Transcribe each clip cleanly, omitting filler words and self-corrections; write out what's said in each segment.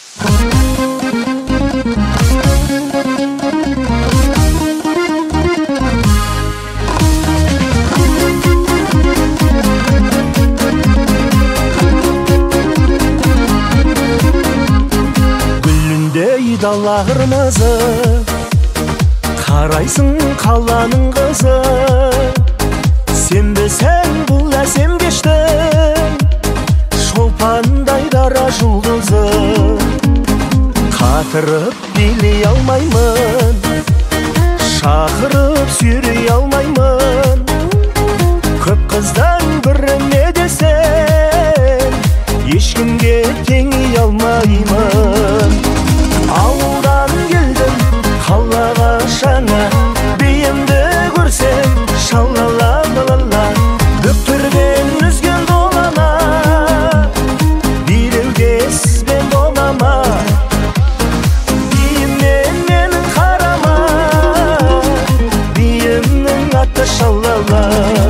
Гүліндей дала қырмызы, қарайсың қаланың қызы. Сенбесең бұл әсем кештің, шолпандай дара жұлдызы. Қатырып билей алмаймын, шақырып сүйрей алмаймын. Көп қыздан біріне десең, ешкімге теңей алмаймын. Ауылдан келдім қалаға жаңа, биімді көрсең шалала-лала. Бөктерден үзген долана, билеуге сізбен болама. Биіммен менің қарама, биімнің аты шалала.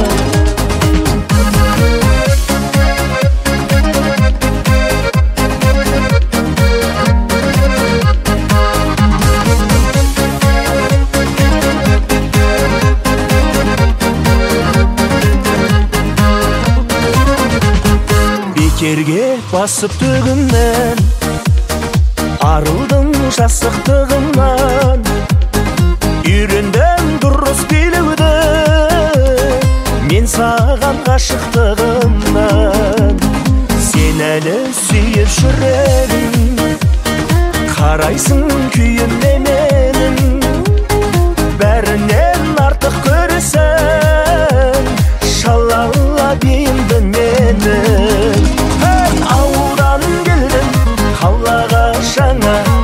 Бекерге басып төгімнен, арылдым жасықтығымнан. Үйрендім дұрыс билеуді, мен саған ғашықтығымнан. Сен әлі сүйіп жүредің, қарайсың күйімде менің. Бәрінен артық көресің, шалала биімді менің. Ауылдан келдім қалаға жаңа,